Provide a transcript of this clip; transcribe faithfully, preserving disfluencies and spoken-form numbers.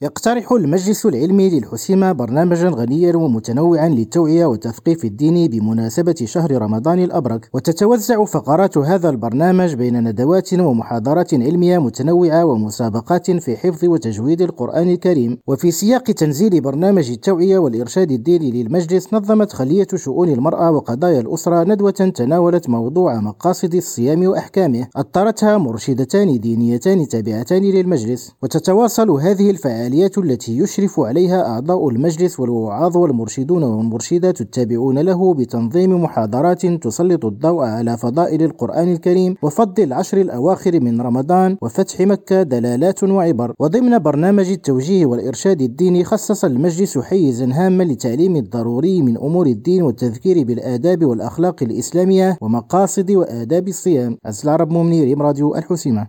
يقترح المجلس العلمي للحسيمة برنامجا غنيا ومتنوعا للتوعية والتثقيف الديني بمناسبة شهر رمضان الأبرك، وتتوزع فقرات هذا البرنامج بين ندوات ومحاضرات علمية متنوعة ومسابقات في حفظ وتجويد القرآن الكريم. وفي سياق تنزيل برنامج التوعية والإرشاد الديني للمجلس، نظمت خلية شؤون المرأة وقضايا الأسرة ندوة تناولت موضوع مقاصد الصيام وأحكامه، أطرتها مرشدتان دينيتان تابعتان للمجلس. وتتواصل هذه الفعاليات التي يشرف عليها أعضاء المجلس والوعاظ والمرشدون والمرشدات التابعون له بتنظيم محاضرات تسلط الضوء على فضائل القرآن الكريم وفضل العشر الأواخر من رمضان وفتح مكة دلالات وعبر. وضمن برنامج التوجيه والإرشاد الديني، خصص المجلس حيزا هاما لتعليم الضروري من أمور الدين والتذكير بالآداب والأخلاق الإسلامية ومقاصد وآداب الصيام. عز العرب ممني، ريم راديو الحسيمة.